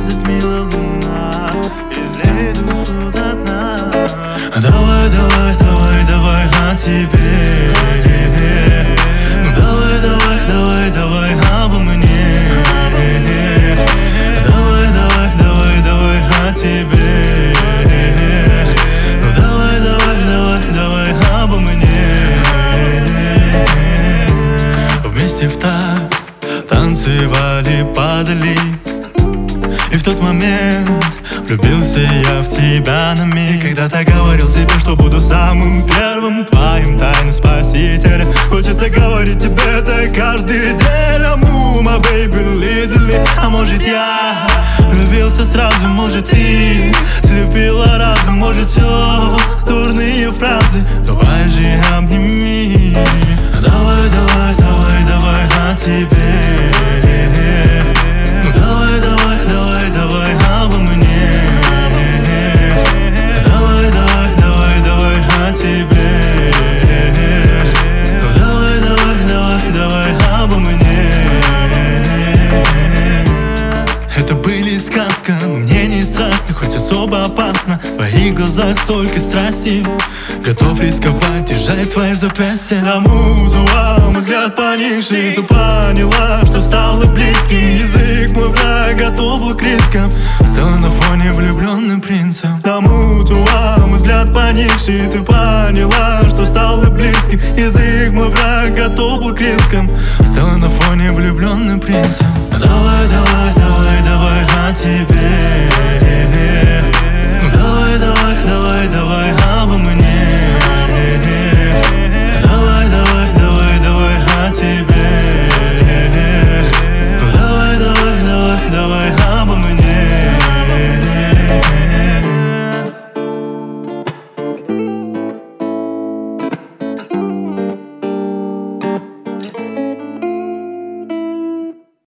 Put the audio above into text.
светит мила луна, излей душу до дна. Давай, давай, давай, давай о тебе. Ну давай, давай, давай, давай обо мне. Давай, давай, давай, давай о тебе. Ну давай, давай, давай, давай обо мне. Вместе в такт танцевали, падали. И в тот момент влюбился я в тебя на миг. Когда-то говорил себе, что буду самым первым твоим тайным спасителем. Хочется говорить тебе это каждый день. Аму, my baby, little. А может я влюбился сразу, может ты слепила разум, может все дурные фразы. Давай же обними. Давай, давай, давай, давай о тебе. Ну давай, давай, давай, давай обо мне. Давай, давай, давай, давай о тебе. Ну давай, давай, давай, давай обо мне. Это были сказка, но мне не страшно, хоть особо опасно. В твоих глазах столько страсти, готов рисковать, держать твои запястья. Амутуа, мой взгляд поникший, ты поняла, что стало близким. Язык мой враг, готов был к рискам, стала на фоне влюбленным принцем. Амутуа, мой взгляд поникший, ты поняла, что стало близким. Язык мой враг, готов был к рискам, стала на фоне влюбленным принцем. Давай, давай, давай, давай о тебе.